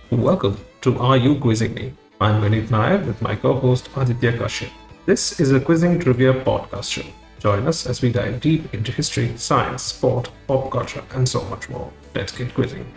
Welcome to Are You Quizzing Me? I'm Vineet Nair with my co host Aditya Kashyap. This is a quizzing trivia podcast show. Join us as we dive deep into history, science, sport, pop culture, and so much more. Let's get quizzing.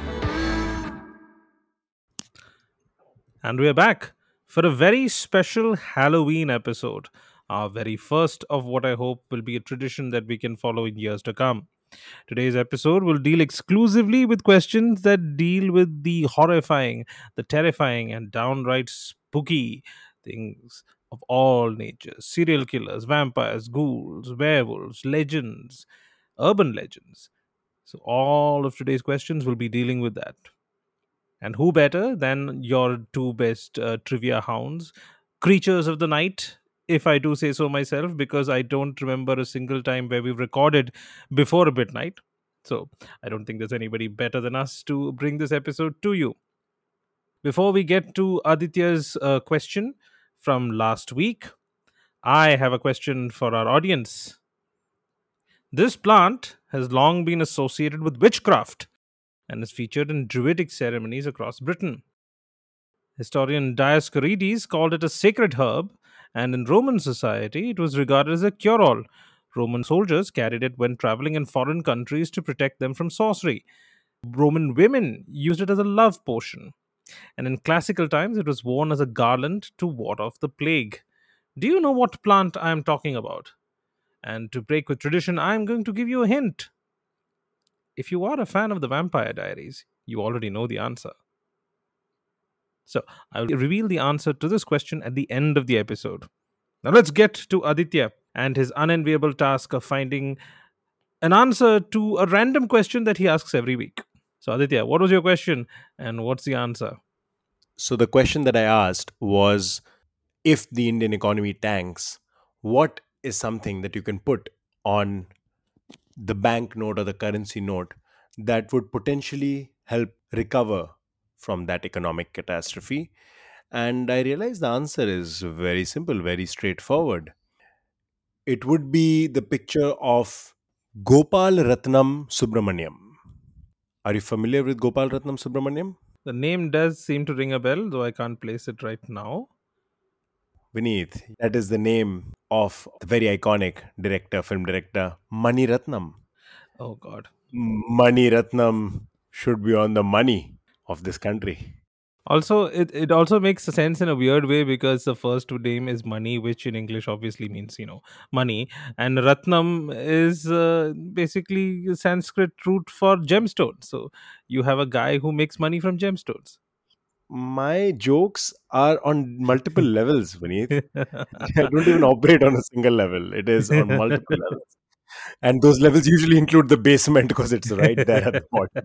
And we're back for a very special Halloween episode, our very first of what I hope will be a tradition that we can follow in years to come. Today's episode will deal exclusively with questions that deal with the horrifying, the terrifying, and downright spooky things of all natures: serial killers, vampires, ghouls, werewolves, legends, urban legends. So, all of today's questions will be dealing with that. And who better than your two best trivia hounds, creatures of the night, if I do say so myself, because I don't remember a single time where we've recorded before midnight. So I don't think there's anybody better than us to bring this episode to you. Before we get to Aditya's question from last week, I have a question for our audience. This plant has long been associated with witchcraft and is featured in druidic ceremonies across Britain. Historian Dioscorides called it a sacred herb, and in Roman society it was regarded as a cure all. Roman soldiers carried it when traveling in foreign countries to protect them from sorcery. Roman women used it as a love potion, and in classical times it was worn as a garland to ward off the plague. Do you know what plant I am talking about? And to break with tradition, I am going to give you a hint. If you are a fan of the Vampire Diaries, you already know the answer. So I will reveal the answer to this question at the end of the episode. Now let's get to Aditya and his unenviable task of finding an answer to a random question that he asks every week. So Aditya, what was your question and what's the answer? So the question that I asked was, if the Indian economy tanks, what is something that you can put on the bank note or the currency note that would potentially help recover from that economic catastrophe? And I realized the answer is very simple, very straightforward. It would be the picture of Gopal Ratnam Subramaniam. Are you familiar with Gopal Ratnam Subramaniam? The name does seem to ring a bell, though I can't place it right now. Vineeth, that is the name of the very iconic director, film director, Mani Ratnam. Oh God. Mani Ratnam should be on the money of this country. Also, it also makes sense in a weird way because the first name is Money, which in English obviously means, money. And Ratnam is basically a Sanskrit root for gemstone. So you have a guy who makes money from gemstones. My jokes are on multiple levels, Vineeth. I don't even operate on a single level. It is on multiple levels. And those levels usually include the basement because it's right there at the bottom.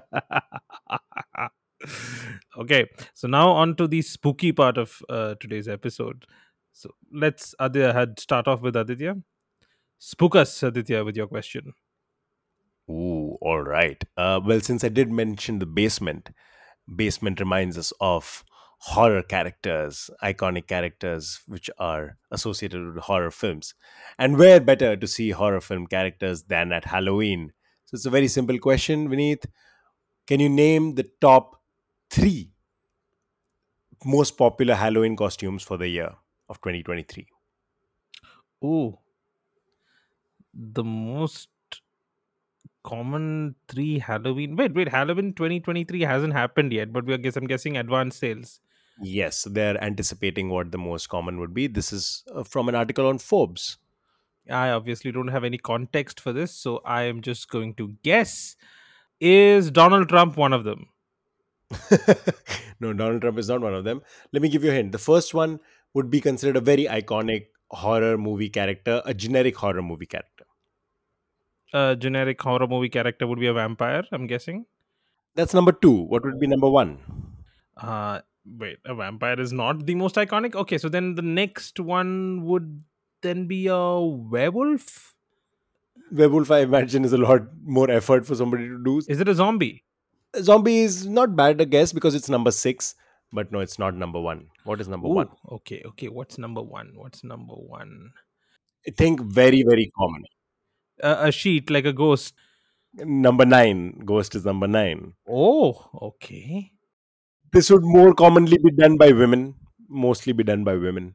Okay, so now on to the spooky part of today's episode. So let's start off with Aditya. Spook us, Aditya, with your question. Ooh, all right. Well, since I did mention the basement reminds us of horror characters, iconic characters which are associated with horror films. And where better to see horror film characters than at Halloween? So it's a very simple question, Vineet. Can you name the top three most popular Halloween costumes for the year of 2023? Oh, the most common three Halloween. Wait, Halloween 2023 hasn't happened yet, but I'm guessing advanced sales. Yes, they're anticipating what the most common would be. This is from an article on Forbes. I obviously don't have any context for this, so I am just going to guess. Is Donald Trump one of them? No, Donald Trump is not one of them. Let me give you a hint. The first one would be considered a very iconic horror movie character, a generic horror movie character. A generic horror movie character would be a vampire, I'm guessing. That's number two. What would be number one? Wait, a vampire is not the most iconic? Okay, so then the next one would then be a werewolf? Werewolf, I imagine, is a lot more effort for somebody to do. Is it a zombie? Zombie is not bad, a guess, because it's number six. But no, it's not number one. What is number one? Oh, okay. What's number one? What's number one? I think very, very common. A sheet, like a ghost. Number nine. Ghost is number nine. Oh, okay. This would more commonly be done by women, mostly be done by women.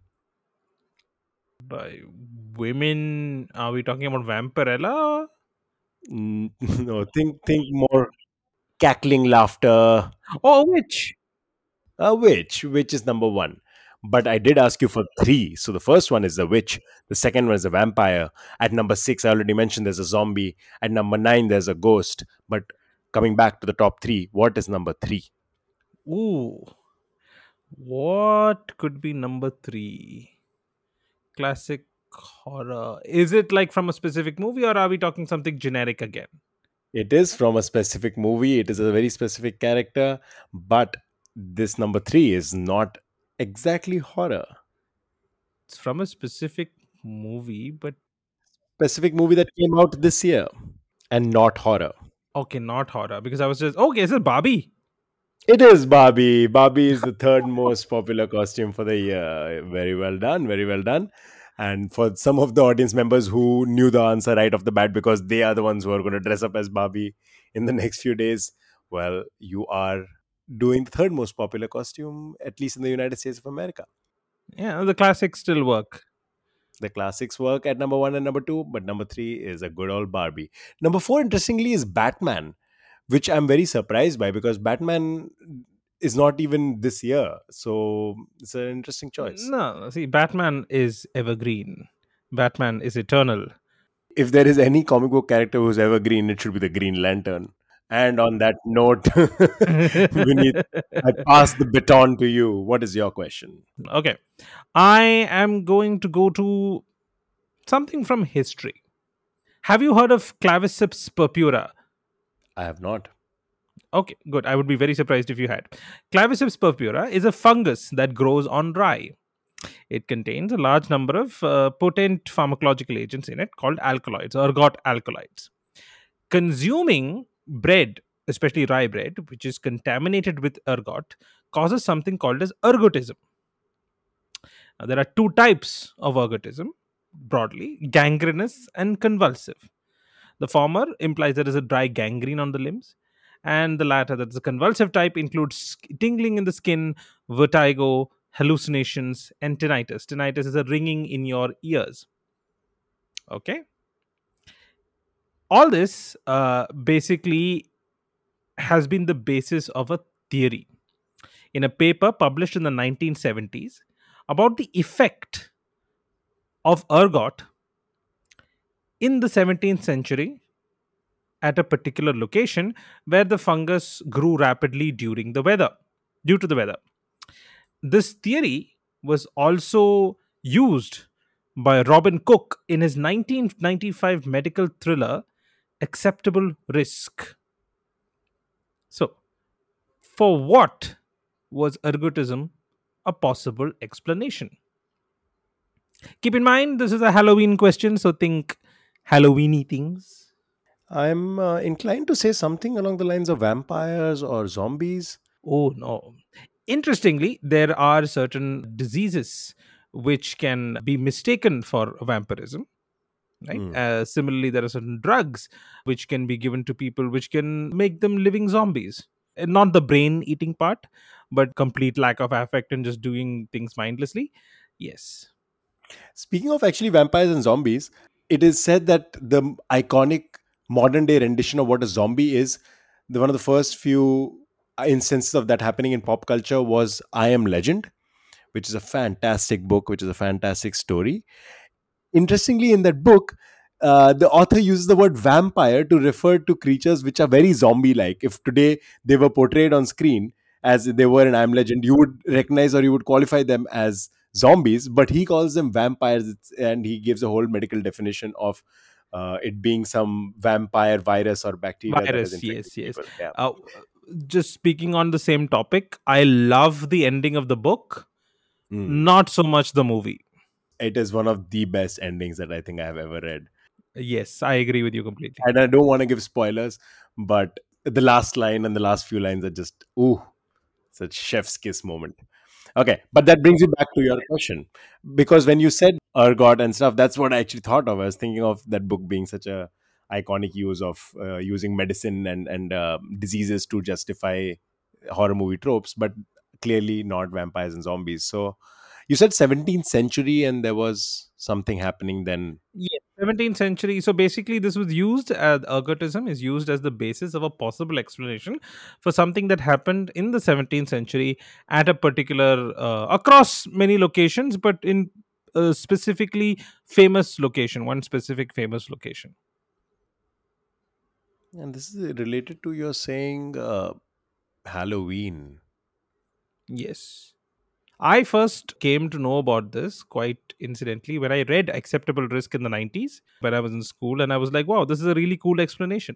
By women, are we talking about Vampirella? No, think more cackling laughter. Oh, which? Which is number one. But I did ask you for three. So the first one is the witch. The second one is the vampire. At number six, I already mentioned there's a zombie. At number nine, there's a ghost. But coming back to the top three, what is number three? Ooh, what could be number three? Classic horror. Is it like from a specific movie, or are we talking something generic again? It is from a specific movie. It is a very specific character. But this number three is not exactly horror. It's from a specific movie, but Specific movie that came out this year and not horror. okay, not horror, because I was just okay. Is it Barbie? It is Barbie. Barbie is the third most popular costume for the year. Very well done. Very well done. And for some of the audience members who knew the answer right off the bat because they are the ones who are going to dress up as Barbie in the next few days, well, you are doing the third most popular costume, at least in the United States of America. Yeah, the classics still work. The classics work at number one and number two, but number three is a good old Barbie. Number four, interestingly, is Batman, which I'm very surprised by because Batman is not even this year. So it's an interesting choice. No, see, Batman is evergreen. Batman is eternal. If there is any comic book character who's evergreen, it should be the Green Lantern. And on that note, Vinith, I pass the baton to you. What is your question? Okay, I am going to go to something from history. Have you heard of Claviceps purpura? I have not. Okay, good. I would be very surprised if you had. Claviceps purpura is a fungus that grows on rye. It contains a large number of potent pharmacological agents in it called alkaloids, ergot alkaloids. Consuming bread, especially rye bread, which is contaminated with ergot, causes something called as ergotism. Now, there are two types of ergotism broadly: gangrenous and convulsive. The former implies there is a dry gangrene on the limbs, and the latter, that is the convulsive type, includes tingling in the skin, vertigo, hallucinations, and tinnitus. Tinnitus is a ringing in your ears. Okay, all this basically has been the basis of a theory in a paper published in the 1970s about the effect of ergot in the 17th century at a particular location where the fungus grew rapidly due to the weather. This theory was also used by Robin Cook in his 1995 medical thriller Acceptable Risk. So, for what was ergotism a possible explanation? Keep in mind, this is a Halloween question, so think Halloweeny things. I'm inclined to say something along the lines of vampires or zombies. Oh, no. Interestingly, there are certain diseases which can be mistaken for vampirism, right? Hmm. Similarly, there are certain drugs which can be given to people which can make them living zombies. Not the brain eating part, but complete lack of affect and just doing things mindlessly. Yes. Speaking of actually vampires and zombies, it is said that the iconic modern day rendition of what a zombie is, one of the first few instances of that happening in pop culture was I Am Legend, which is a fantastic book, which is a fantastic story. Interestingly, in that book, the author uses the word vampire to refer to creatures which are very zombie like. If today they were portrayed on screen as they were in I Am Legend, you would recognize or you would qualify them as zombies, but he calls them vampires and he gives a whole medical definition of it being some vampire virus or bacteria that has Virus, infected yes, yes. people. Yeah. Uh, just speaking on the same topic, I love the ending of the book, Mm. not so much the movie. It is one of the best endings that I think I have ever read. Yes, I agree with you completely. And I don't want to give spoilers, but the last line and the last few lines are just ooh, such chef's kiss moment. Okay, but that brings you back to your question because when you said ergot and stuff, that's what I actually thought of. I was thinking of that book being such a iconic use of using medicine and diseases to justify horror movie tropes. But clearly not vampires and zombies. So you said 17th century and there was something happening then. Yes, 17th century. So basically, this was used as ergotism is used as the basis of a possible explanation for something that happened in the 17th century at a particular across many locations, but in specifically famous location, one specific famous location. And this is related to your saying Halloween. Yes. I first came to know about this quite incidentally when I read Acceptable Risk in the 90s when I was in school, and I was like, wow, this is a really cool explanation.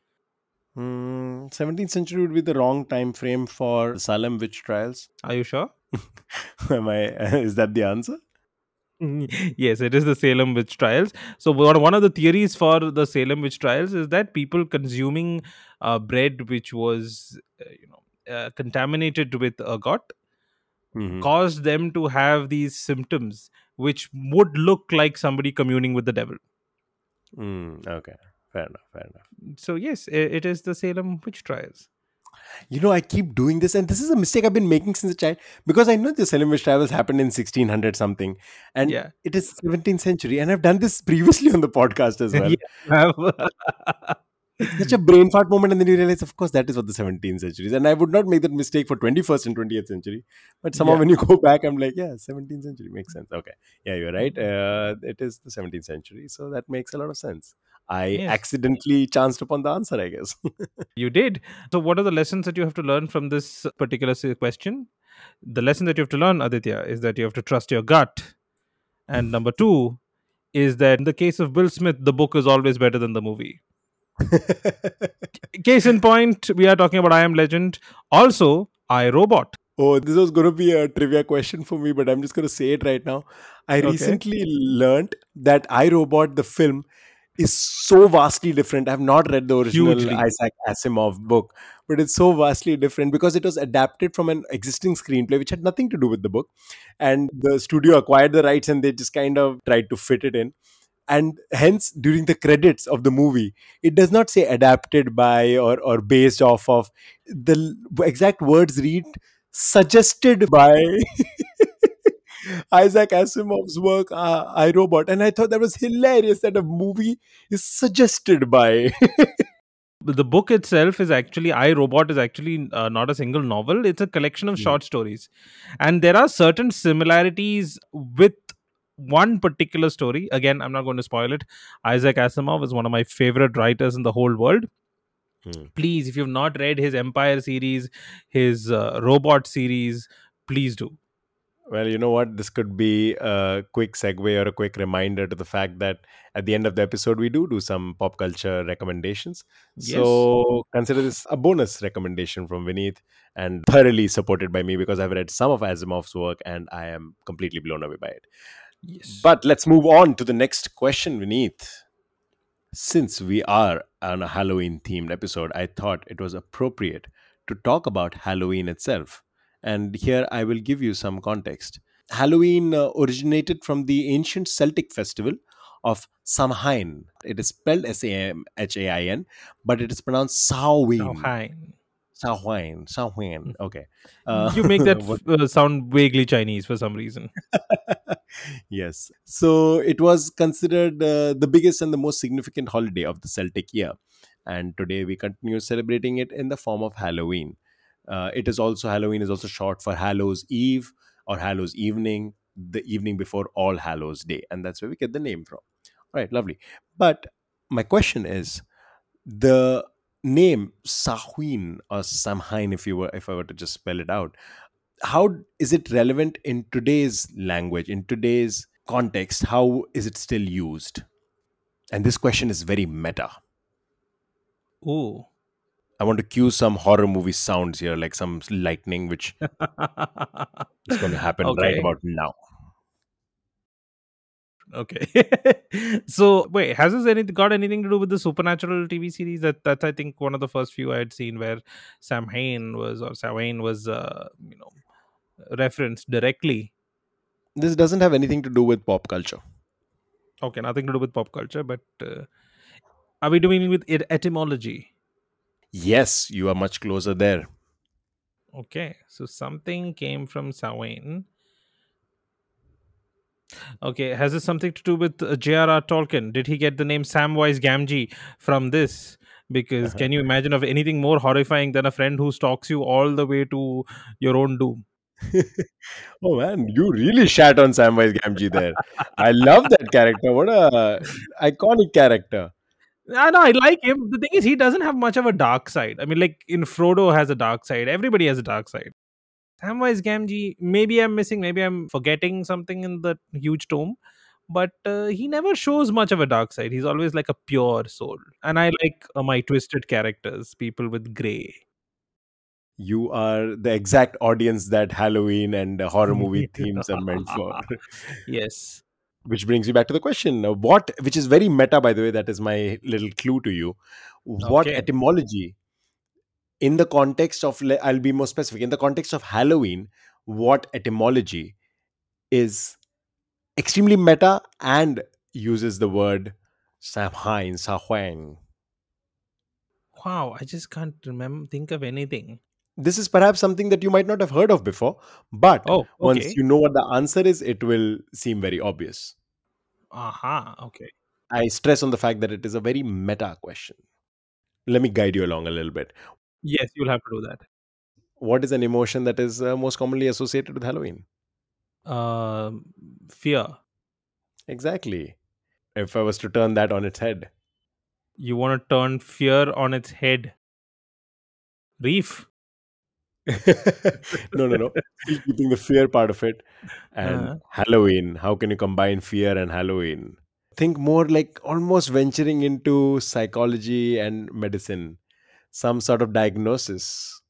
17th century would be the wrong time frame for Salem witch trials. Are you sure? Am I? Is that the answer? Yes, it is the Salem witch trials. So one of the theories for the Salem witch trials is that people consuming bread which was contaminated with ergot Hmm. caused them to have these symptoms which would look like somebody communing with the devil. Okay, fair enough. Fair enough. So yes, it is the Salem witch trials. I keep doing this, and this is a mistake I've been making since a child because I know the Salem witch trials happened in 1600 something, and Yeah. it is 17th century, and I've done this previously on the podcast as well. Yeah, you have. It's such a brain fart moment, and then you realize, of course, that is what the 17th century is, and I would not make that mistake for 21st and 20th century. But somehow, Yeah. when you go back, I'm like, yeah, 17th century makes sense. Okay, yeah, you're right. It is the 17th century, so that makes a lot of sense. I Yes, accidentally chanced upon the answer, I guess. you did. So what are the lessons that you have to learn from this particular question? The lesson that you have to learn, Aditya, is that you have to trust your gut. And number two is that in the case of Bill Smith, the book is always better than the movie. Case in point, we are talking about I Am Legend. Also, I Robot. Oh, this was going to be a trivia question for me, but I'm just going to say it right now. I Okay. recently learned that I Robot, the film, is so vastly different. I've not read the original Hugely. Isaac Asimov book, but it's so vastly different because it was adapted from an existing screenplay which had nothing to do with the book. And the studio acquired the rights and they just kind of tried to fit it in. And hence, during the credits of the movie, it does not say adapted by or based off of. The exact words read suggested by Isaac Asimov's work, I Robot, and I thought that was hilarious that a movie is suggested by. The book itself is actually I Robot is actually not a single novel. It's a collection of Hmm. short stories, and there are certain similarities with one particular story. Again, I'm not going to spoil it. Isaac Asimov is one of my favorite writers in the whole world. Hmm. Please, if you've not read his Empire series, his Robot series, please do. Well, you know what? This could be a quick segue or a quick reminder to the fact that at the end of the episode, we do some pop culture recommendations. Yes, So consider this a bonus recommendation from Vineet and thoroughly supported by me because I've read some of Asimov's work and I am completely blown away by it. yes. But let's move on to the next question, Vineet. Since we are on a Halloween themed episode, I thought it was appropriate to talk about Halloween itself. And here I will give you some context. Halloween originated from the ancient Celtic festival of Samhain. It is spelled Samhain, but it is pronounced Oh, Samhain. hi. Samhain. Samhain. Okay. You make that What sound vaguely Chinese for some reason. yes. So it was considered the biggest and the most significant holiday of the Celtic year. And today we continue celebrating it in the form of Halloween. It is also, Halloween is also short for Hallows Eve or Hallows Evening, the evening before All Hallows Day. And that's where we get the name from. All right, lovely. But my question is the name Samhain or Samhain, if I were to just spell it out, how is it relevant in today's language, in today's context? How is it still used? And this question is very meta. Oh. I want to cue some horror movie sounds here, like some lightning, which is going to happen right Okay. about now. Okay. So wait, has this got anything to do with the Supernatural TV series? That's I think one of the first few I had seen where Samhain was referenced directly. This doesn't have anything to do with pop culture. Okay, nothing to do with pop culture, but are we doing with etymology? Yes, you are much closer there. Okay, so something came from Samhain. Okay, has this something to do with J.R.R. Tolkien? Did he get the name Samwise Gamgee from this? Because Uh-huh. can you imagine of anything more horrifying than a friend who stalks you all the way to your own doom? Oh man, you really shat on Samwise Gamgee there. I love that character. What a iconic character. I know I like him. The thing is, he doesn't have much of a dark side. I mean, like in Frodo has a dark side. Everybody has a dark side. Samwise Gamgee, maybe I'm missing, maybe I'm forgetting something in the huge tome, but he never shows much of a dark side. He's always like a pure soul. And I like my twisted characters, people with gray. You are the exact audience that Halloween and horror movie themes are meant for. Yes. Which brings me back to the question: what, which is very meta, by the way, that is my little clue to you. What Okay. etymology in the context of? I'll be more specific. In the context of Halloween, what etymology is extremely meta and uses the word Samhain, Samhain? Wow, I just can't remember, think of anything. This is perhaps something that you might not have heard of before, but Oh, once okay. you know what the answer is, it will seem very obvious. Aha, okay. I stress on the fact that it is a very meta question. Let me guide you along a little bit. Yes, you'll have to do that. What is an emotion that is most commonly associated with Halloween? Fear. Exactly. If I was to turn that on its head. You want to turn fear on its head. Reef. No, no, no. Still keeping the fear part of it. And Uh, Halloween. How can you combine fear and Halloween? Think more like almost venturing into psychology and medicine, some sort of diagnosis.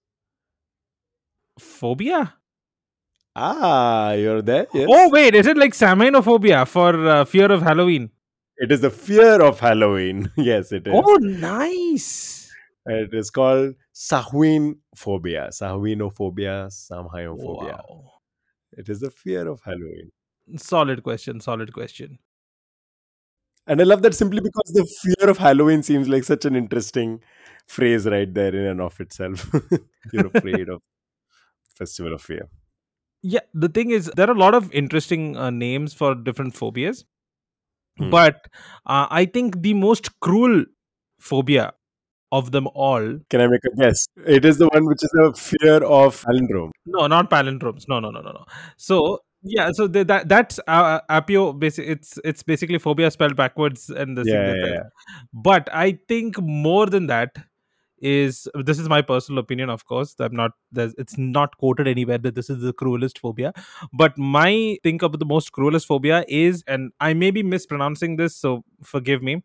phobia? Ah, you're there? Oh, Yes. wait, is it like samhainophobia for fear of Halloween? It is the fear of Halloween. Yes, it is. Oh, nice. It is called Samhain phobia, Samhainophobia, Samhainophobia. Wow. It is the fear of Halloween. Solid question. Solid question. And I love that simply because the fear of Halloween seems like such an interesting phrase right there in and of itself. You're afraid of Festival of Fear. Yeah, the thing is, there are a lot of interesting names for different phobias, Hmm. but I think the most cruel phobia of them all. Can I make a guess? It is the one which is a fear of palindrome. No, not palindromes. No, no, no, no, no. So yeah, so that's apio. Basic. It's basically phobia spelled backwards and the thing Yeah, that yeah, says. yeah. But I think more than that is, this is my personal opinion, of course. It's not quoted anywhere that this is the cruelest phobia. But my think of the most cruelest phobia is, and I may be mispronouncing this, so forgive me,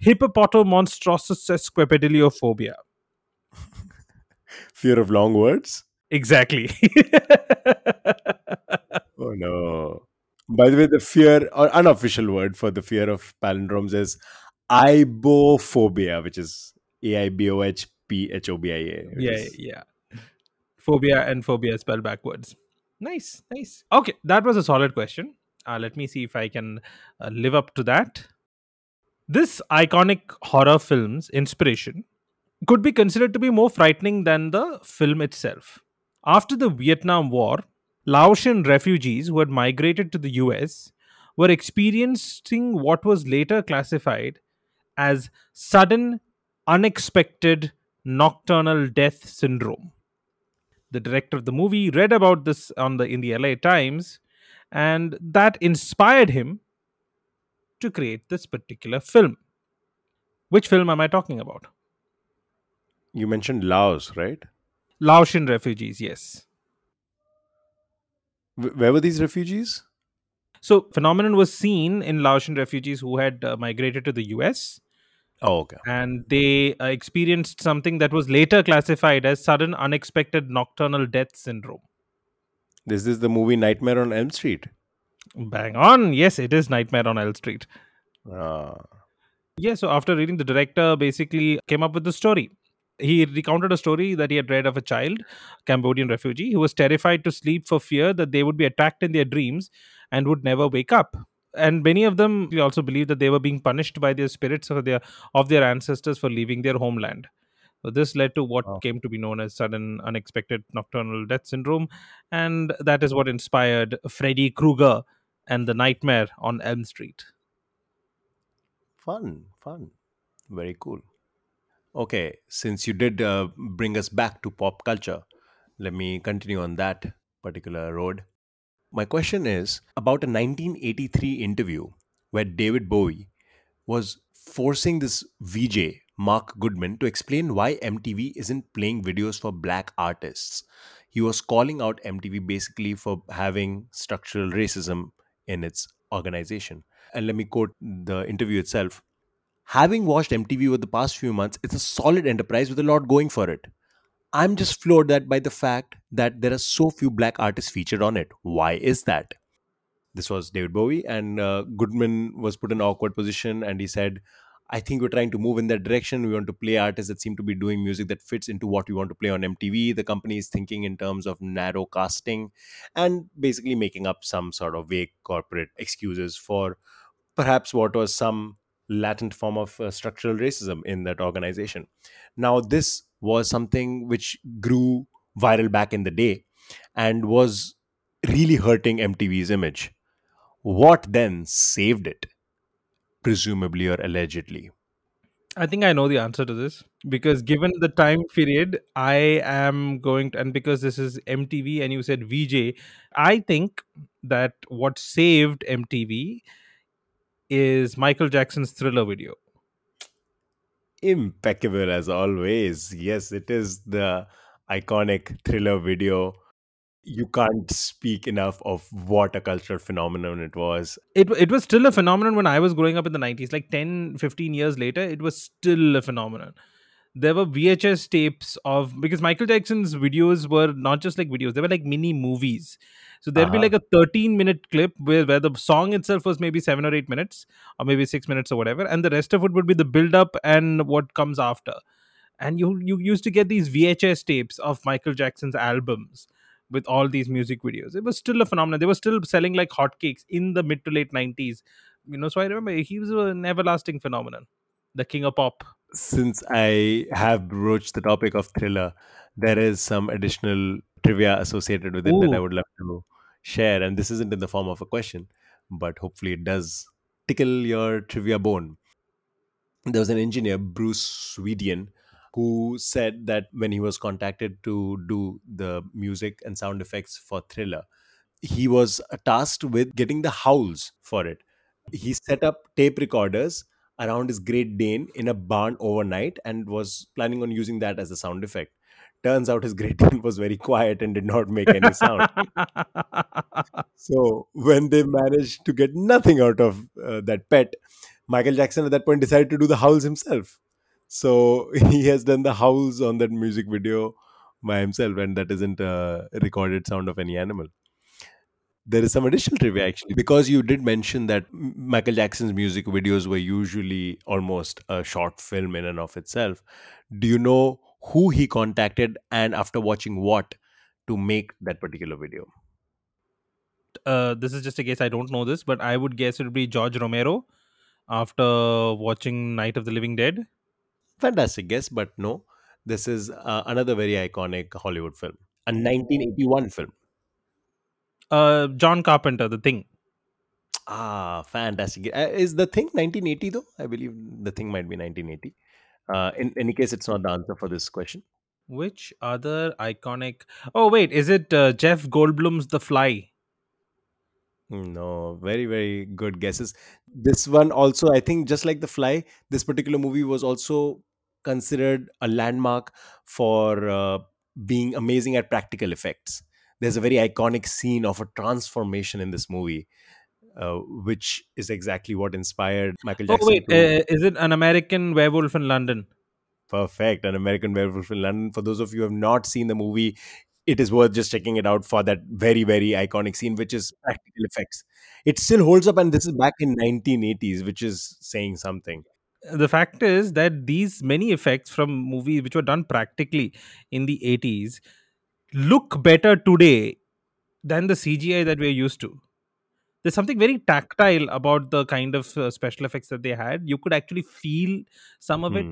hippopotomonstrosus. Fear of long words. Exactly. Oh no. By the way, the fear or unofficial word for the fear of palindromes is ibophobia, which is AIBOHPHOBIA, which Yeah, is yeah. Phobia and phobia spelled backwards. Nice, nice. Okay, that was a solid question. Let me see if I can live up to that. This iconic horror film's inspiration could be considered to be more frightening than the film itself. After the Vietnam War, Laotian refugees who had migrated to the US were experiencing what was later classified as sudden, unexpected nocturnal death syndrome. The director of the movie read about this in the LA Times, and that inspired him to create this particular film. Which film am I talking about? you mentioned Laos, right? Laotian refugees, yes. Where were these refugees? So, phenomenon was seen in Laotian refugees who had migrated to the US, Oh, okay. and they experienced something that was later classified as sudden unexpected nocturnal death syndrome. This is the movie Nightmare on Elm Street. Bang on. Yes, it is Nightmare on Elm Street. Ah. Yeah, so after reading, the director basically came up with the story. He recounted a story that he had read of a child, Cambodian refugee, who was terrified to sleep for fear that they would be attacked in their dreams and would never wake up. And many of them also believed that they were being punished by their spirits of their ancestors for leaving their homeland. So this led to what Wow. came to be known as sudden unexpected nocturnal death syndrome, and that is what inspired Freddy Krueger and the Nightmare on Elm Street. Fun, fun. Very cool. Okay, since you did bring us back to pop culture, let me continue on that particular road. My question is about a 1983 interview where David Bowie was forcing this VJ, Mark Goodman, to explain why MTV isn't playing videos for black artists. He was calling out MTV basically for having structural racism in its organization. And let me quote the interview itself. Having watched MTV over the past few months, it's a solid enterprise with a lot going for it. I'm just floored that by the fact that there are so few black artists featured on it. Why is that? This was David Bowie, and Goodman was put in an awkward position, and he said, I think we're trying to move in that direction. We want to play artists that seem to be doing music that fits into what we want to play on MTV. The company is thinking in terms of narrow casting and basically making up some sort of vague corporate excuses for perhaps what was some latent form of structural racism in that organization. Now, this was something which grew viral back in the day and was really hurting MTV's image. What then saved it, presumably or allegedly? I think I know the answer to this because given the time period, I am going to, and because this is MTV and you said VJ, I think that what saved MTV is Michael Jackson's Thriller video. Impeccable as always. Yes, it is the iconic Thriller video. You can't speak enough of what a cultural phenomenon it was. It was still a phenomenon when I was growing up in the 90s. Like 10, 15 years later, it was still a phenomenon. There were VHS tapes of, because Michael Jackson's videos were not just like videos, they were like mini movies. So there'd be Uh-huh. like a 13-minute clip where the song itself was maybe 7 or 8 minutes, or maybe 6 minutes or whatever, and the rest of it would be the build up and what comes after. And you used to get these VHS tapes of Michael Jackson's albums with all these music videos. It was still a phenomenon. They were still selling like hotcakes in the mid to late 90s. So I remember he was an everlasting phenomenon, the king of pop. Since I have broached the topic of Thriller, there is some additional trivia associated with it that I Ooh. would love to share. And this isn't in the form of a question, but hopefully it does tickle your trivia bone. There was an engineer, Bruce Swedian, who said that when he was contacted to do the music and sound effects for Thriller, he was tasked with getting the howls for it. He set up tape recorders around his Great Dane in a barn overnight and was planning on using that as a sound effect. Turns out his Great Dane was very quiet and did not make any sound. So when they managed to get nothing out of that pet, Michael Jackson at that point decided to do the howls himself. So he has done the howls on that music video by himself, and that isn't a recorded sound of any animal. There is some additional trivia actually, because you did mention that Michael Jackson's music videos were usually almost a short film in and of itself. Do you know who he contacted and after watching what to make that particular video? This is just a guess. I don't know this, but I would guess it would be George Romero after watching Night of the Living Dead. Fantastic guess, but no. This is another very iconic Hollywood film, a 1981 film. John Carpenter, The Thing. Ah, fantastic. Is the thing 1980 though? I believe the thing might be 1980. In any case, it's not the answer for this question. Which other iconic? Oh wait, is it Jeff Goldblum's The Fly? No, very, very good guesses. This one also, I think, just like The Fly, this particular movie was also considered a landmark for being amazing at practical effects. There's a very iconic scene of a transformation in this movie, which is exactly what inspired Michael Oh Jackson wait, to is it An American Werewolf in London? perfect An American Werewolf in London. For those of you who have not seen the movie, it is worth just checking it out for that very, very iconic scene, which is practical effects. It still holds up, and this is back in 1980s, which is saying something. The fact is that these many effects from movies which were done practically in the 80s look better today than the CGI that we're used to. There's something very tactile about the kind of special effects that they had. You could actually feel some of it. Hmm.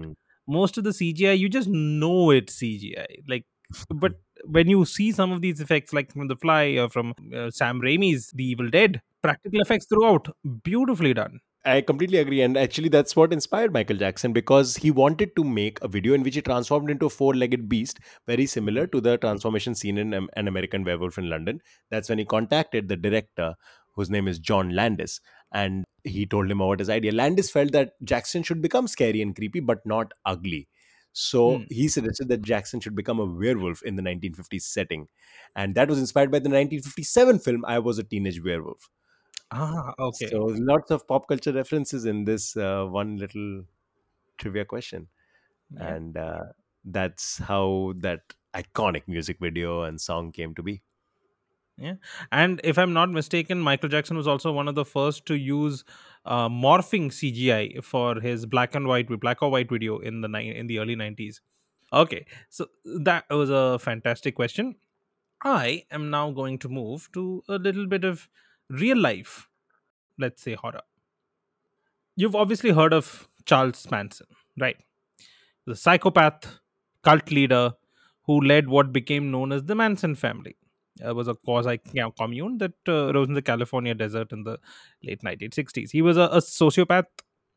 most of the CGI, you just know it's CGI. Like, but when you see some of these effects, like from The Fly or from Sam Raimi's The Evil Dead, practical effects throughout, beautifully done. I completely agree. And actually, that's what inspired Michael Jackson, because he wanted to make a video in which he transformed into a four legged beast, very similar Mhm. to the transformation scene in An American Werewolf in London. That's when he contacted the director, whose name is John Landis, and he told him about his idea. Landis felt that Jackson should become scary and creepy, but not ugly. So Mm. he suggested that Jackson should become a werewolf in the 1950s setting. And that was inspired by the 1957 film I Was a Teenage Werewolf. Okay. So lots of pop culture references in this one little trivia question, Yeah. and that's how that iconic music video and song came to be. Yeah. And if I'm not mistaken, Michael Jackson was also one of the first to use morphing CGI for his black or white video in in the early 90s. Okay. So that was a fantastic question. I am now going to move to a little bit of real life, let's say horror. You've obviously heard of Charles Manson, right? The psychopath cult leader who led what became known as the Manson family. It was a quasi commune that rose in the California desert in the late 1960s. He was a sociopath,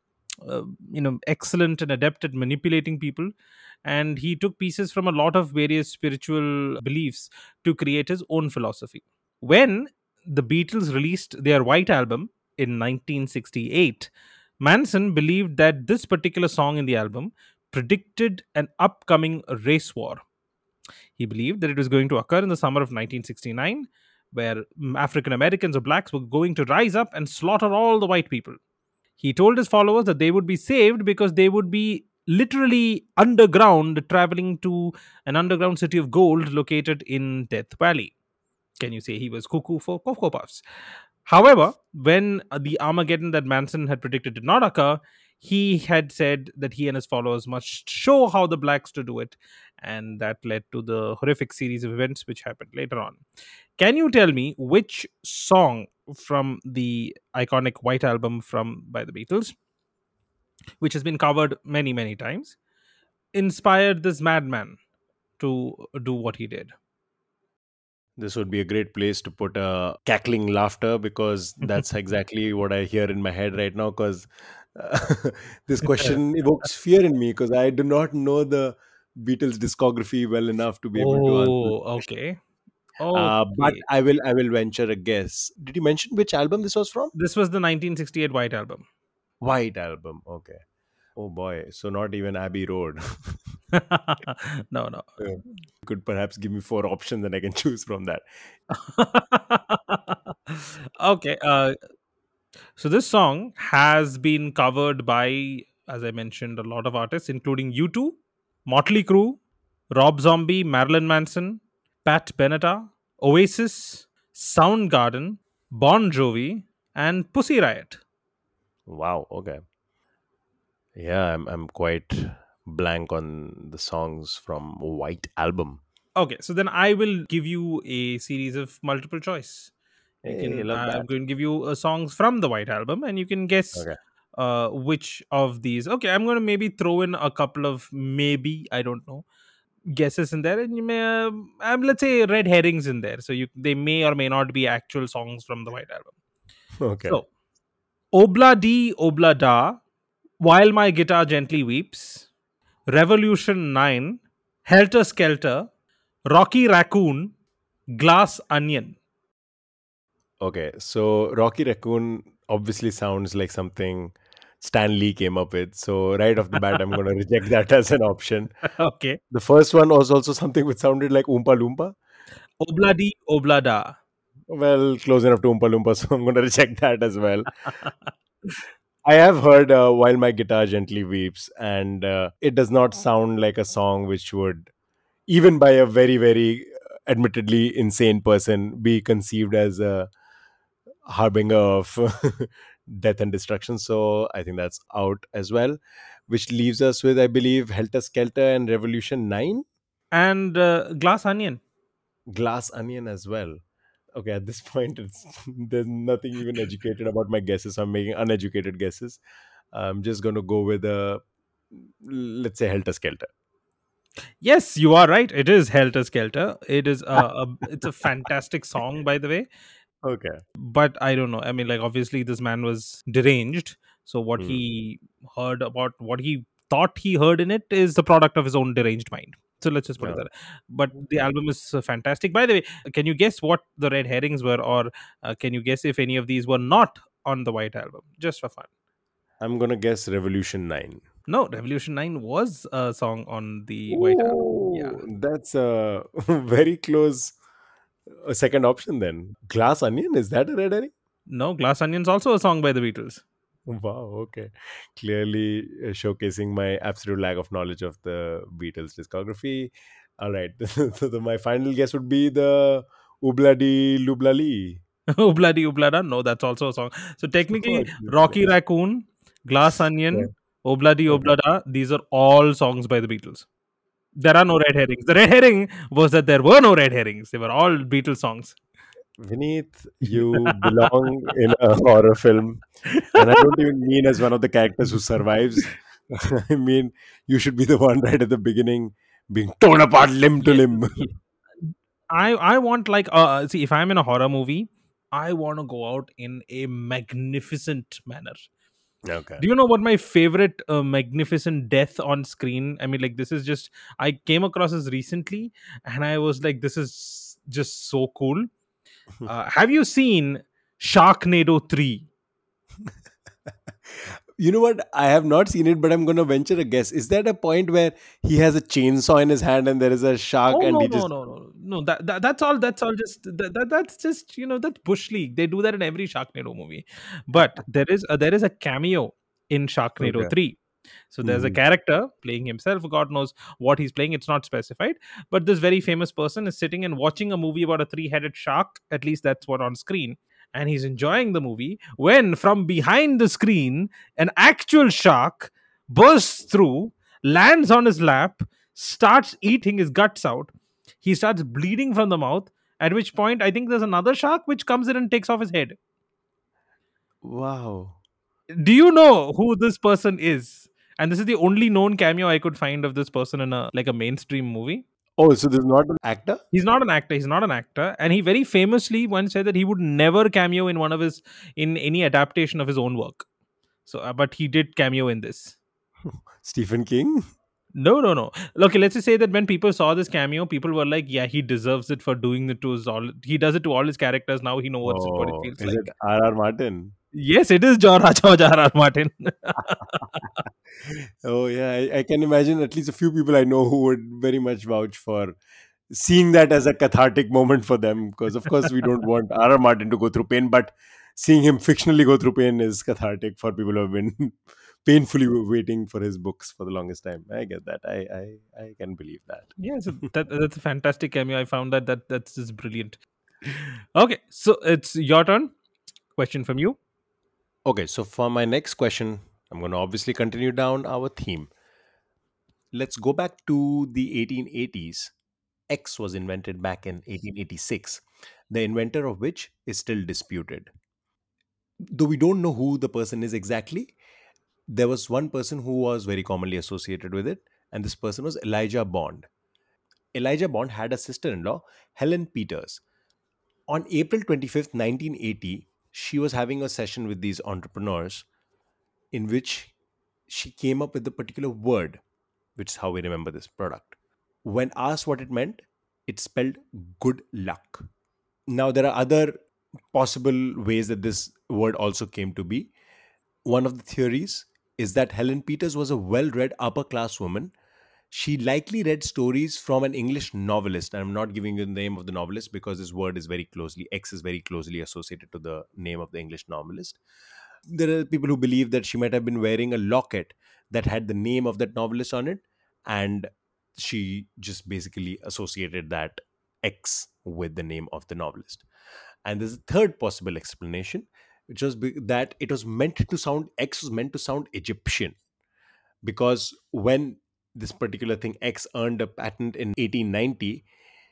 excellent and adept at manipulating people, and he took pieces from a lot of various spiritual beliefs to create his own philosophy. When the Beatles released their White Album in 1968, Manson believed that this particular song in the album predicted an upcoming race war. He believed that it was going to occur in the summer of 1969, where African Americans or blacks were going to rise up and slaughter all the white people. He told his followers that they would be saved because they would be literally underground, traveling to an underground city of gold located in Death Valley. Can you say he was cuckoo for Cocoa Puffs? However, when the Armageddon that Manson had predicted did not occur, he had said that he and his followers must show how the blacks to do it, and that led to the horrific series of events which happened later on. Can you tell me which song from the iconic White Album from by the Beatles, which has been covered many many times, inspired this madman to do what he did? This would be a great place to put a cackling laughter, because that's exactly what I hear in my head right now. Because this question evokes fear in me, because I do not know the Beatles discography well enough to be able to answer this Oh, question. okay. But Okay. I will venture a guess. Did you mention which album this was from? This was the 1968 White Album. White Album. Okay. Oh boy. So not even Abbey Road. No, no. Yeah. You could perhaps give me four options and I can choose from that. Okay. So this song has been covered by, as I mentioned, a lot of artists, including U2, Motley Crue, Rob Zombie, Marilyn Manson, Pat Benatar, Oasis, Soundgarden, Bon Jovi, and Pussy Riot. Wow. Okay. Yeah, I'm quite blank on the songs from White Album. Okay, so then I will give you a series of multiple choice. You Hey, I can. love I'm that. going to give you songs from the White Album, and you can guess Okay. which of these. Okay, I'm going to maybe throw in a couple of maybe, I don't know, guesses in there, and you may let's say red herrings in there. So they may or may not be actual songs from the White Album. Okay. So Obla Di Obla Da, While My Guitar Gently Weeps, Revolution 9, Helter Skelter, Rocky Raccoon, Glass Onion. Okay. So Rocky Raccoon obviously sounds like something Stan Lee came up with. So right off the bat, I'm going to reject that as an option. Okay. The first one was also something which sounded like Oompa Loompa. Obladi Oblada. Well, close enough to Oompa Loompa, so I'm going to reject that as well. I have heard While My Guitar Gently Weeps, and it does not sound like a song which would, even by a very, very admittedly insane person, be conceived as a harbinger of death and destruction. So I think that's out as well, which leaves us with, I believe, Helter Skelter and Revolution 9, And Glass Onion. Glass Onion as well. Okay, at this point, there's nothing even educated about my guesses. I'm making uneducated guesses. I'm just going to go with a let's say Helter Skelter. Yes, you are right. It is Helter Skelter. It is it's a fantastic song, by the way. Okay. But I don't know. I mean, like, obviously, this man was deranged. So what Hmm. he heard about, what he thought he heard in it, is the product of his own deranged mind. So let's just put it No. that. But the album is fantastic. By the way, can you guess what the red herrings were, or can you guess if any of these were not on the White Album, just for fun? I'm gonna guess Revolution 9. No, Revolution 9 was a song on the White Album. Yeah. Oh, that's a very close second option then. Glass Onion, is that a red herring? No, Glass Onion's also a song by the Beatles. Wow, okay. Clearly showcasing my absolute lack of knowledge of the Beatles discography. All right. So my final guess would be the Ubladi Lublali. Obladi Oblada. No, that's also a song. So technically, What is Rocky this? Raccoon, Glass Yeah. Onion, Obladi Okay. Oblada, these are all songs by the Beatles. There are no red herrings. The red herring was that there were no red herrings. They were all Beatles songs. Vineet, you belong in a horror film. And I don't even mean as one of the characters who survives. I mean, you should be the one right at the beginning being torn apart limb to Yeah, limb. yeah. I want, like, see, if I'm in a horror movie, I want to go out in a magnificent manner. Okay. Do you know what my favorite magnificent death on screen? I mean, like, this is just, I came across this recently, and I was like, this is just so cool. Have you seen Sharknado 3? You know what? I have not seen it, but I'm going to venture a guess. Is that a point where he has a chainsaw in his hand and there is a shark Oh, and no, he no, just. no, no, no. That's all. That's all. Just that's just, that's bush league. They do that in every Sharknado movie. But there is a cameo in Sharknado Okay. 3. So there's a Mhm. character playing himself. God knows what he's playing. It's not specified. But this very famous person is sitting and watching a movie about a three-headed shark. At least that's what on screen. And he's enjoying the movie when from behind the screen, an actual shark bursts through, lands on his lap, starts eating his guts out. He starts bleeding from the mouth. At which point, I think there's another shark which comes in and takes off his head. Wow. Do you know who this person is? And this is the only known cameo I could find of this person in a mainstream movie. Oh, so this is not an actor? He's not an actor. He's not an actor, and he very famously once said that he would never cameo in any adaptation of his own work. So, but he did cameo in this. Stephen King? No, no, no. Okay, let's just say that when people saw this cameo, people were like, "Yeah, he deserves it for doing it to his all. He does it to all his characters. Now he knows what it Oh, feels is it like." R.R. Martin? Yes, it is George R. Martin. Oh, yeah. I can imagine at least a few people I know who would very much vouch for seeing that as a cathartic moment for them. Because, of course, we don't want R.R. Martin to go through pain, but seeing him fictionally go through pain is cathartic for people who have been painfully waiting for his books for the longest time. I get that. I can believe that. Yeah, so that's a fantastic cameo. I found that's just brilliant. Okay, so it's your turn. Question from you. Okay, so for my next question, I'm going to obviously continue down our theme. Let's go back to the 1880s. X was invented back in 1886, the inventor of which is still disputed. Though we don't know who the person is exactly, there was one person who was very commonly associated with it, and this person was Elijah Bond. Elijah Bond had a sister in law, Helen Peters. On April 25th, 1980, she was having a session with these entrepreneurs in which she came up with a particular word, which is how we remember this product. When asked what it meant, it spelled good luck. Now, there are other possible ways that this word also came to be. One of the theories is that Helen Peters was a well read upper class woman. She likely read stories from an English novelist. I'm not giving you the name of the novelist because this word is very closely, X is very closely associated to the name of the English novelist. There are people who believe that she might have been wearing a locket that had the name of that novelist on it, and she just basically associated that X with the name of the novelist. And there's a third possible explanation, which was that it was meant to sound X was meant to sound Egyptian, because when this particular thing X earned a patent in 1890,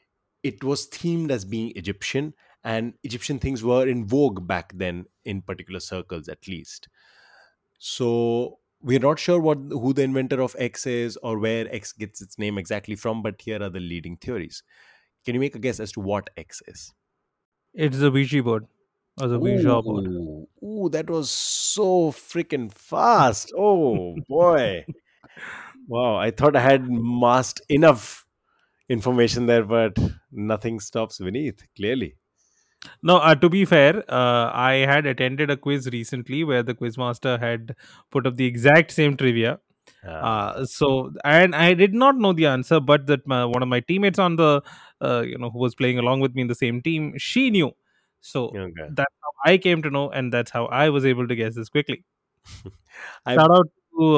it was themed as being Egyptian, and Egyptian things were in vogue back then in particular circles, at least. So We're not sure what who the inventor of X is or where X gets its name exactly from, but here are the leading theories. Can you make a guess as to what X is? It's the Ouija board or the Ouija board. Ooh, that was so freaking fast. Oh boy. Wow, I thought I had masked enough information there, but nothing stops beneath, clearly. No, to be fair, I had attended a quiz recently where the quizmaster had put up the exact same trivia. Ah, And I did not know the answer, but one of my teammates on the, who was playing along with me in the same team, she knew. So okay. that's how I came to know, and that's how I was able to guess this quickly. I Shout out to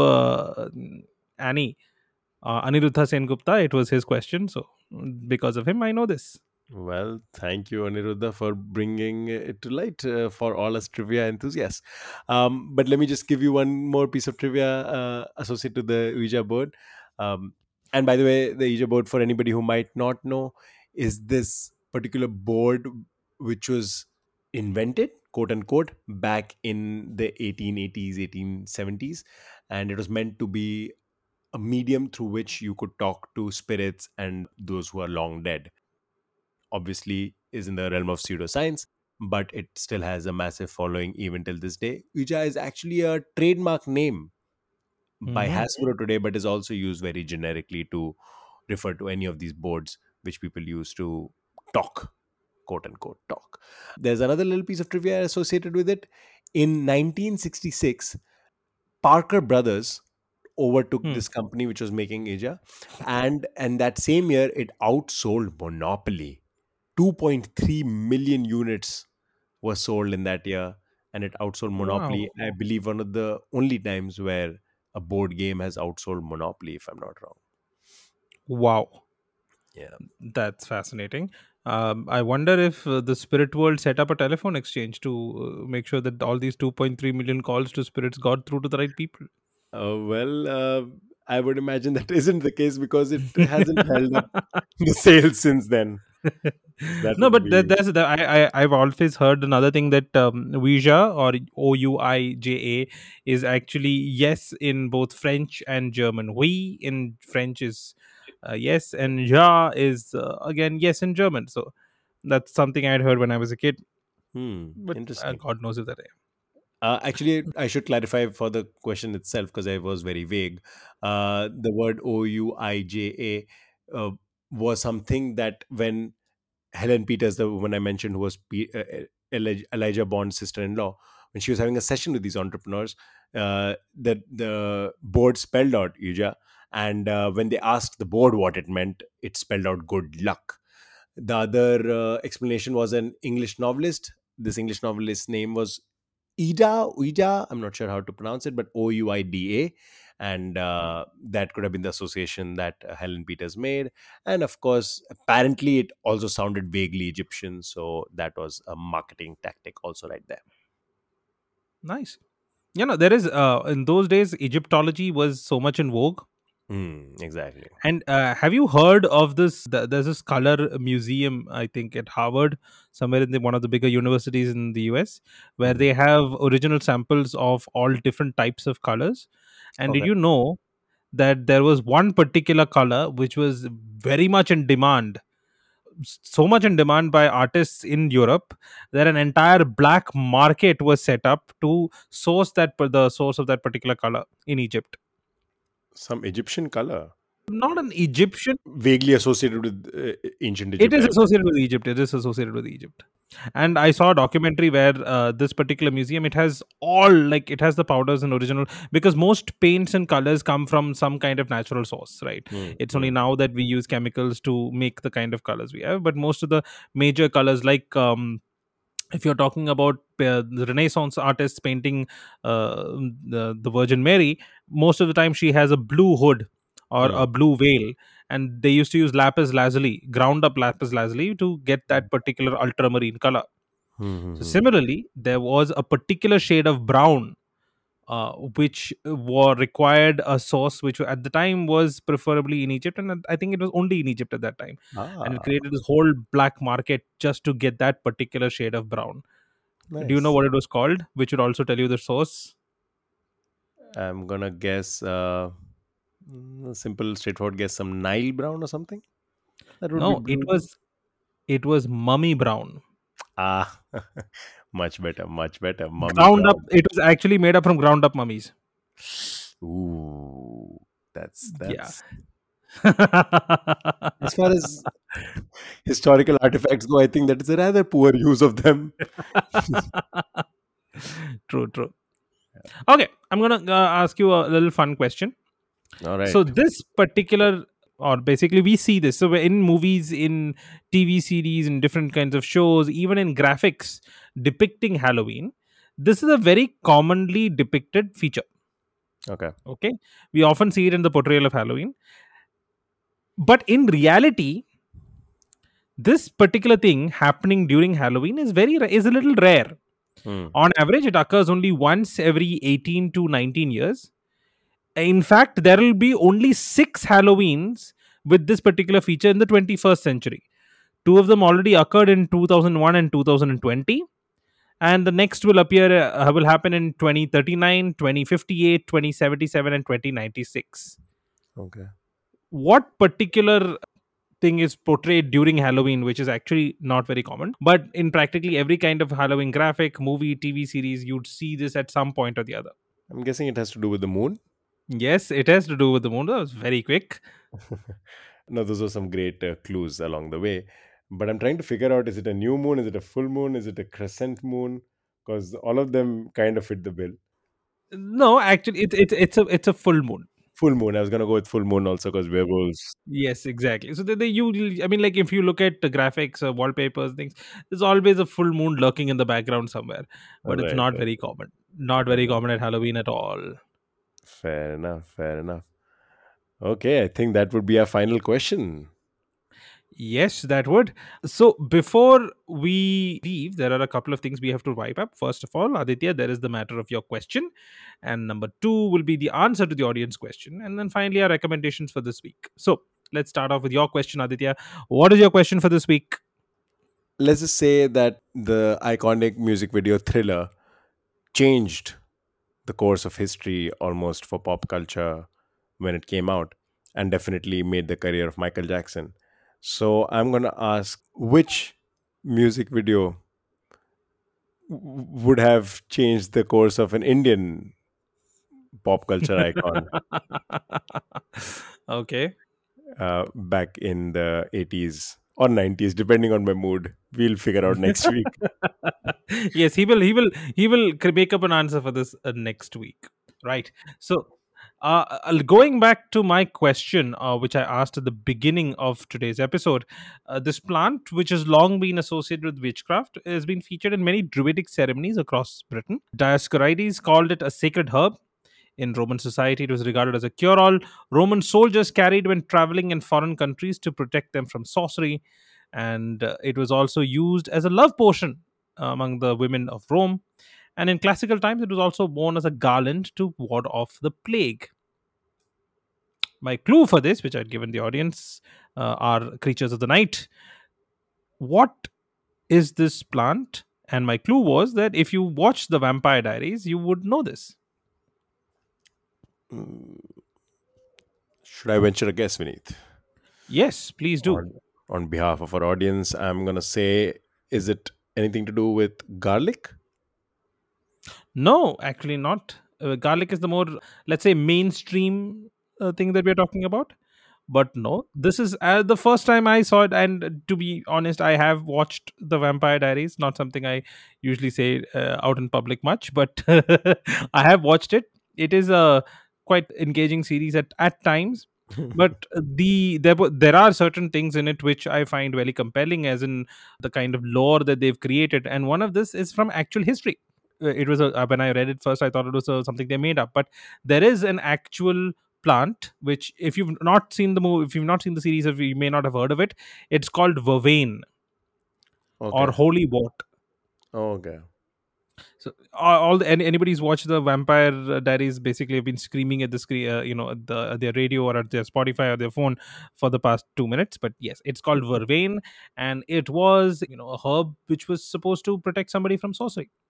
Annie, Aniruddha Sen Gupta. It was his question, so because of him, I know this. Well, thank you, Aniruddha, for bringing it to light for all us trivia enthusiasts. But let me just give you one more piece of trivia associated to the Ouija board. Um, and by the way, the Ouija board, for anybody who might not know, is this particular board which was invented, quote unquote, back in the 1880s, 1870s. And it was meant to be a medium through which you could talk to spirits and those who are long dead. Obviously is in the realm of pseudoscience, but it still has a massive following even till this day. Ouija is actually a trademark name by Hmm. Hasbro today, but is also used very generically to refer to any of these boards which people use to talk, quote unquote, talk. There's another little piece of trivia associated with it. In 1966, Parker Brothers overtook Hmm. this company which was making Ouija, and that same year it outsold Monopoly. 2.3 million units were sold in that year, and it outsold Wow. Monopoly. I believe one of the only times where a board game has outsold Monopoly, if I'm not wrong. Wow. Yeah. That's fascinating. I wonder if the spirit world set up a telephone exchange to make sure that all these 2.3 million calls to spirits got through to the right people. Well, I would imagine that isn't the case because it hasn't held up the sales since then. That No, would but be. I've always heard another thing that Ouija or Ouija is actually yes in both French and German. Oui in French is yes, and ja is again yes in German. So that's something I'd heard when I was a kid, but Interesting. God knows if that. Actually, I should clarify for the question itself because I was very vague. The word Ouija was something that when Helen Peters, the woman I mentioned, who was Elijah Bond's sister-in-law, when she was having a session with these entrepreneurs, the board spelled out Ouija, and when they asked the board what it meant, it spelled out good luck. The other explanation was an English novelist. This English novelist's name was Ouida. I'm not sure how to pronounce it, but Ouida. And that could have been the association that Helen Peters made. And of course, apparently, it also sounded vaguely Egyptian. So that was a marketing tactic, also, right there. Nice. There is in those days Egyptology was so much in vogue. Exactly. And have you heard of this? There's this color museum, I think, at Harvard, somewhere in one of the bigger universities in the US, where Mhm. they have original samples of all different types of colors. And did Okay. you know that there was one particular color which was very much in demand? So much in demand by artists in Europe that an entire black market was set up to source the source of that particular color in Egypt. Some Egyptian color, Not an Egyptian. vaguely associated with ancient It Egypt, is I would associated with Egypt. It is associated with Egypt. And I saw a documentary where this particular museum, it has all, like, it has the powders and original, because most paints and colors come from some kind of natural source, right? say. It's only now that we use chemicals to make the kind of colors we have, but most of the major colors, like if you're talking about the Renaissance artists painting the Virgin Mary, most of the time she has a blue hood or Hmm. a blue veil, and they used to use lapis lazuli, ground up lapis lazuli, to get that particular ultramarine color. So Hmm. similarly, there was a particular shade of brown which required a source which at the time was preferably in Egypt, and I think it was only in Egypt at that time, and it Ah, created this whole black market just to get that particular shade of brown. Do you know nice. what it was called? Which would also tell you the source. I'm gonna guess a simple, straightforward guess, some Nile Brown or something. That would be No, blue. it was Mummy Brown. Ah, much better, much better. Mummy Ground up. Brown. It was actually made up from ground up mummies. Ooh, Yeah. that's as far as historical artifacts go. I think that is a rather poor use of them. True, true. Okay, I'm gonna ask you a little fun question. All So right. this particular, or basically we see this, so in movies, in TV series, in different kinds of shows, even in graphics depicting Halloween, this is a very commonly depicted feature. Okay. Okay, we often see it in the portrayal of Halloween, but in reality, this particular thing happening during Halloween is a little rare. Hmm. On average, it occurs only once every 18 to 19 years. In fact, there will be only 6 Halloweens with this particular feature in the 21st century. Two of them already occurred in 2001 and 2020, and the next will happen in 2039, 2058, 2077, and 2096. Okay. What particular thing is portrayed during Halloween, which is actually not very common, but in practically every kind of Halloween graphic, movie, TV series, you'd see this at some point or the other? I'm guessing it has to do with the moon. Yes, it has to do with the moon. That was very quick. No, those were some great clues along the way. But I'm trying to figure out, is it a new moon? Is it a full moon? Is it a crescent moon? Because all of them kind of fit the bill. No, actually, it's a full moon. Full moon. I was going to go with full moon also because werewolves. Yes, exactly. So I mean, like if you look at the graphics, wallpapers, things, there's always a full moon lurking in the background somewhere, but it's Right, not right. very common. Not very Uh, common at Halloween at all. Fair enough. Fair enough. Okay, I think that would be our final question. Yes, that would. So before we leave, there are a couple of things we have to wipe up. First of all, Aditya, there is the matter of your question. And number two will be the answer to the audience question. And then finally, our recommendations for this week. So let's start off with your question, Aditya. What is your question for this week? Let's just say that the iconic music video Thriller changed the course of history almost for pop culture when it came out, and definitely made the career of Michael Jackson. So I'm going to ask, which music video would have changed the course of an Indian pop culture icon Okay. back in the 80s or 90s, depending on my mood? We'll figure out next week. Yes, he will make up an answer for this next week, right? So going back to my question, which I asked at the beginning of today's episode, this plant, which has long been associated with witchcraft, has been featured in many druidic ceremonies across Britain. Dioscorides called it a sacred herb. In Roman society, it was regarded as a cure all. Roman soldiers carried when traveling in foreign countries to protect them from sorcery. And it was also used as a love potion among the women of Rome. And in classical times, it was also worn as a garland to ward off the plague. My clue for this, which I'd given the audience, are creatures of the night. What is this plant? And my clue was that if you watch the Vampire Diaries, you would know this. Mm, Should I venture a guess, Vineet? Yes, please do. On behalf of our audience, I'm going to say, is it anything to do with garlic? No, actually not. Garlic is the more, let's say, mainstream thing that we're talking about. But no, this is the first time I saw it. And to be honest, I have watched The Vampire Diaries, not something I usually say out in public much, but I have watched it. It is a quite engaging series at times. But there are certain things in it which I find very compelling, as in the kind of lore that they've created. And one of this is from actual history. It was when I read it first, I thought it was something they made up, but there is an actual plant which, if you've not seen the movie, if you've not seen the series, if you may not have heard of it, it's called vervain or Okay. holy wort. Okay. So anybody's watched the Vampire Diaries basically have been screaming at the screen, at their radio or at their Spotify or their phone for the past 2 minutes. But yes, it's called vervain, and it was a herb which was supposed to protect somebody from sorcery.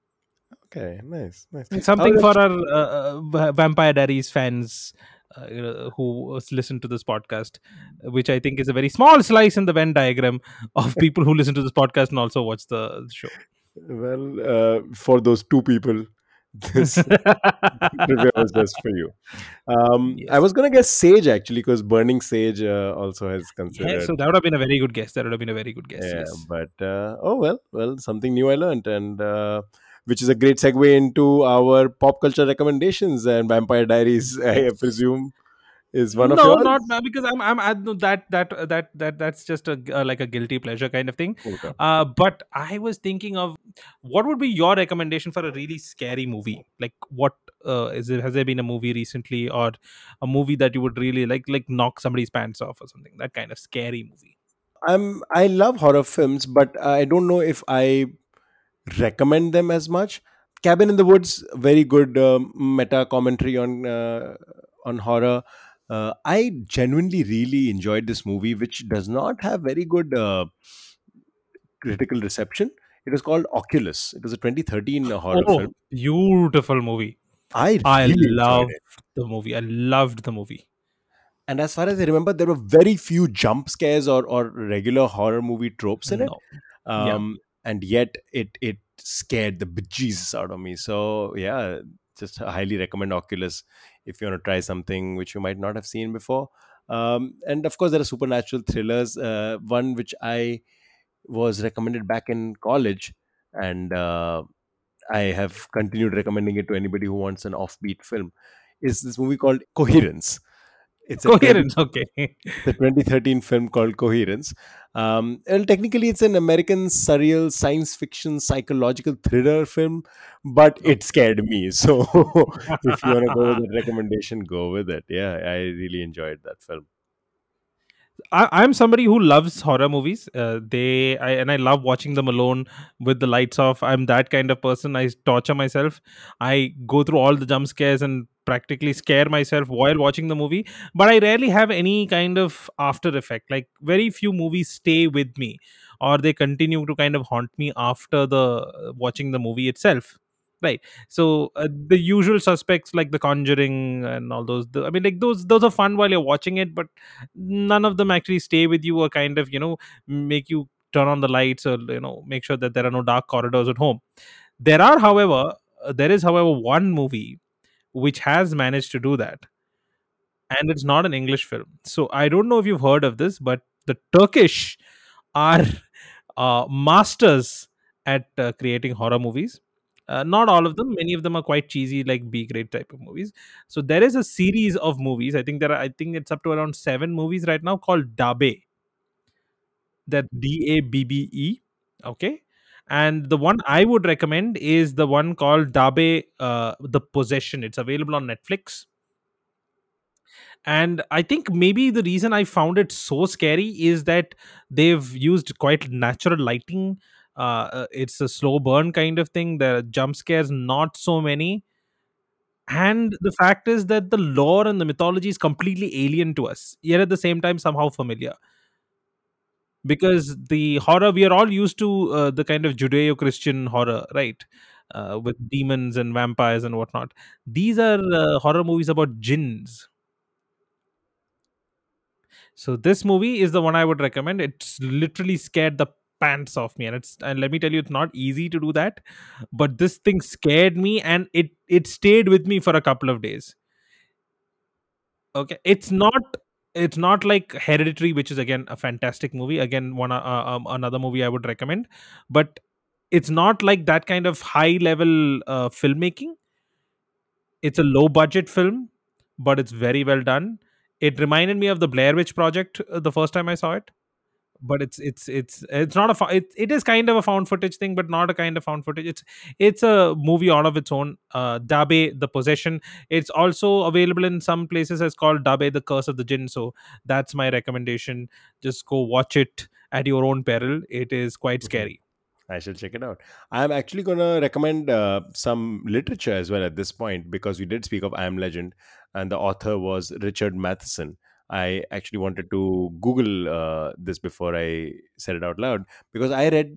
Okay, nice, nice. It's How something about for our Vampire Diaries fans who listen to this podcast, which I think is a very small slice in the Venn diagram of people who listen to this podcast and also watch the show. well, for those two people, this trivia was just for you. I Yes. was gonna guess Sage actually, because Burning Sage also has Yeah, considered. so that would have been a very good guess. That would have been a very good guess. Yeah, Yes. but oh well, something new I learned, and which is a great segue into our pop culture recommendations. And Vampire Diaries, I Yes. presume, is one of No, not yours. because I no, that's just a like a guilty pleasure kind of thing. Okay. But I was thinking of what would be your recommendation for a really scary movie? Like, what is it? Has there been a movie recently, or a movie that you would really like knock somebody's pants off or something? That kind of scary movie. I love horror films, but I don't know if I recommend them as much. Cabin in the Woods, very good meta commentary on horror. I genuinely really enjoyed this movie, which does not have very good critical reception. It was called Oculus. It was a 2013 horror film. Oh, beautiful movie! I I really enjoyed loved it. the movie. I loved the movie. And as far as I remember, there were very few jump scares or regular horror movie tropes in it. No, yeah. And yet it scared the bejesus out of me. So yeah, just highly recommend Oculus if you want to try something which you might not have seen before. And of course, there are supernatural thrillers. One which I was recommended back in college, and I have continued recommending it to anybody who wants an offbeat film. Is this movie called Coherence? It's a 20 Coherence. Okay. it's a 2013 film called Coherence. And technically, it's an American surreal science fiction psychological thriller film, but it scared me. So, if you want to go with a recommendation, go with it. Yeah, I really enjoyed that film. I'm somebody who loves horror movies. And I love watching them alone with the lights off. I'm that kind of person. I torture myself. I go through all the jump scares and practically scare myself while watching the movie. But I rarely have any kind of after effect. Like, very few movies stay with me, or they continue to kind of haunt me after the watching the movie itself. Right. So the usual suspects like The Conjuring and all those. I mean, like those are fun while you're watching it, but none of them actually stay with you or kind of make you turn on the lights or make sure that there are no dark corridors at home. There is however one movie which has managed to do that, and it's not an English film. So I don't know if you've heard of this, but the Turkish are masters at creating horror movies. Not all of them. Many of them are quite cheesy, like B grade type of movies. So there is a series of movies. I think it's up to around 7 movies right now called Dabe. That Dabbe. Okay. And the one I would recommend is the one called Dabe, The Possession. It's available on Netflix. And I think maybe the reason I found it so scary is that they've used quite natural lighting. It's a slow burn kind of thing. The jump scares not so many, and the fact is that the lore and the mythology is completely alien to us, yet at the same time somehow familiar. Because the horror, we are all used to the kind of Judeo-Christian horror, right? With demons and vampires and whatnot. These are horror movies about jinns. So this movie is the one I would recommend. It's literally scared the pants off me, and let me tell you, it's not easy to do that. But this thing scared me, and it stayed with me for a couple of days. Okay, it's not like Hereditary, which is again a fantastic movie. Again, another movie I would recommend, but it's not like that kind of high level filmmaking. It's a low budget film, but it's very well done. It reminded me of the Blair Witch Project the first time I saw it, but it's not it is kind of a found footage thing, but not a kind of found footage. It's a movie all of its own. Dabe, The Possession. It's also available in some places as called Dabe, The Curse of the Jinn. So that's my recommendation. Just go watch it at your own peril. It is quite Mhm. scary. I shall check it out. I'm actually going to recommend some literature as well at this point, because we did speak of I Am Legend, and the author was Richard Matheson. I actually wanted to Google this before I said it out loud, because I read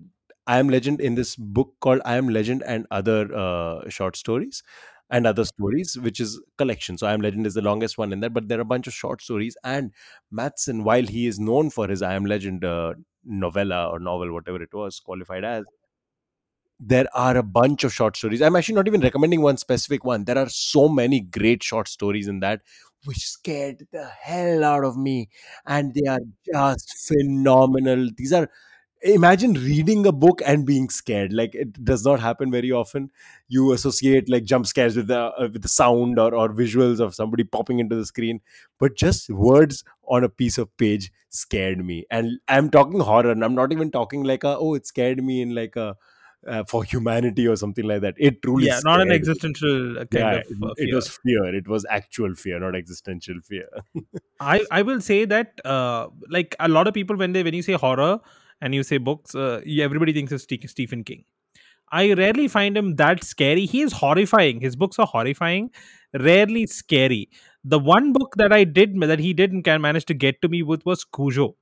I Am Legend in this book called I Am Legend and Other Short Stories and Other Stories, which is collection. So I Am Legend is the longest one in there, but there are a bunch of short stories. And Matson, while he is known for his I Am Legend novella or novel, whatever it was qualified as, there are a bunch of short stories. I'm actually not even recommending one specific one. There are so many great short stories in that which scared the hell out of me. And they are just phenomenal. These are, imagine reading a book and being scared. Like, it does not happen very often. You associate like jump scares with the sound, or visuals of somebody popping into the screen, but just words on a piece of page scared me. And I'm talking horror, and I'm not even talking like a, oh, it scared me in like a for humanity or something like that. It truly Yeah, not an scared me. existential kind Yeah, of it fear. was fear. It was actual fear, not existential fear. I will say that like a lot of people when you say horror and you say books, everybody thinks of Stephen King. I rarely find him that scary. He is horrifying. His books are horrifying, rarely scary. The one book that he didn't can manage to get to me with was Cujo.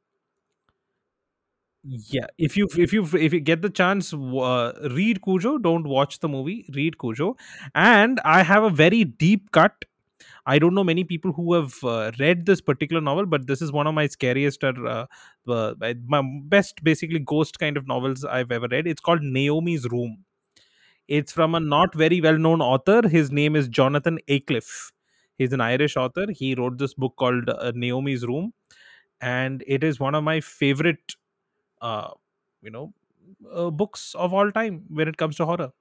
Yeah, if you get the chance, read Cujo. Don't watch the movie. Read Cujo, and I have a very deep cut. I don't know many people who have read this particular novel, but this is one of my scariest or my best, basically ghost kind of novels I've ever read. It's called Naomi's Room. It's from a not very well known author. His name is Jonathan Aycliffe. He's an Irish author. He wrote this book called Naomi's Room, and it is one of my favorite, uh, you know, books of all time when it comes to horror.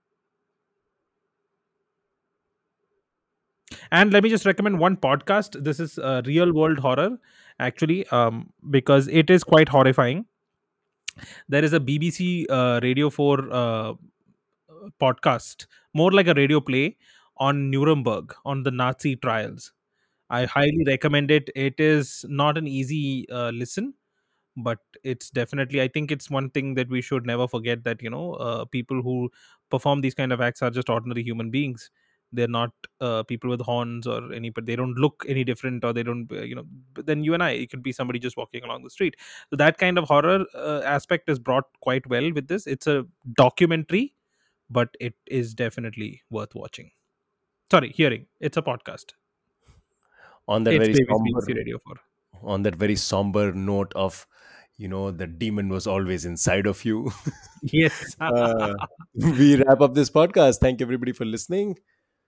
And let me just recommend one podcast. This is Real World Horror, actually, because it is quite horrifying. There is a BBC Radio 4 podcast, more like a radio play on Nuremberg, on the Nazi trials. I highly recommend it. It is not an easy listen, but it's definitely, I think it's one thing that we should never forget, that people who perform these kind of acts are just ordinary human beings. They're not people with horns or any, but they don't look any different, or they don't than you and I. It could be somebody just walking along the street. So that kind of horror aspect is brought quite well with this. It's a documentary, but it is definitely worth watching. Sorry, hearing. It's a podcast. on that It's very BBC somber Radio 4. on that very somber note of, the demon was always inside of you. Yes. uh, we wrap up this podcast. Thank you everybody for listening.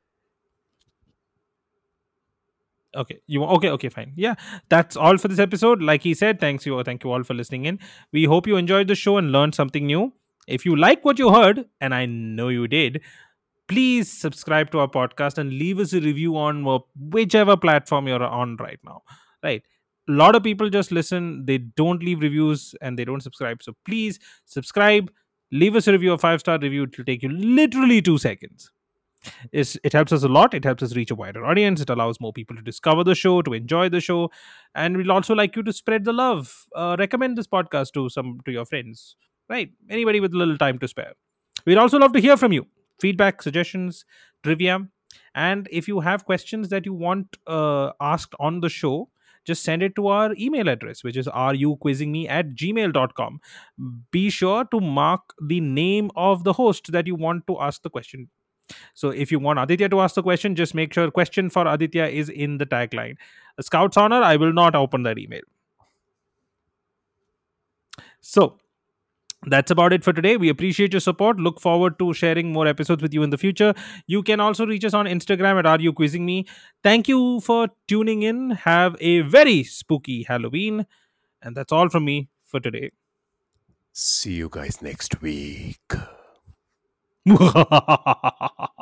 Okay, okay, fine. Yeah, that's all for this episode. Like he said, thank you all for listening in. We hope you enjoyed the show and learned something new. If you like what you heard, and I know you did, please subscribe to our podcast and leave us a review on whichever platform you're on right now. Right, a lot of people just listen, they don't leave reviews, and they don't subscribe. So please subscribe, leave us a review, a 5-star review. It will take you literally 2 seconds. It helps us a lot. It helps us reach a wider audience. It allows more people to discover the show, to enjoy the show, and we'd also like you to spread the love. Recommend this podcast to your friends, right? Anybody with a little time to spare. We'd also love to hear from you. Feedback, suggestions, trivia, and if you have questions that you want asked on the show, just send it to our email address, which is ruquizzingme@gmail.com. Be sure to mark the name of the host that you want to ask the question. So if you want Aditya to ask the question, just make sure question for Aditya is in the tagline. A Scout's honor, I will not open that email. So that's about it for today. We appreciate your support. Look forward to sharing more episodes with you in the future. You can also reach us on Instagram at Are You Quizzing Me. Thank you for tuning in. Have a very spooky Halloween. And that's all from me for today. See you guys next week.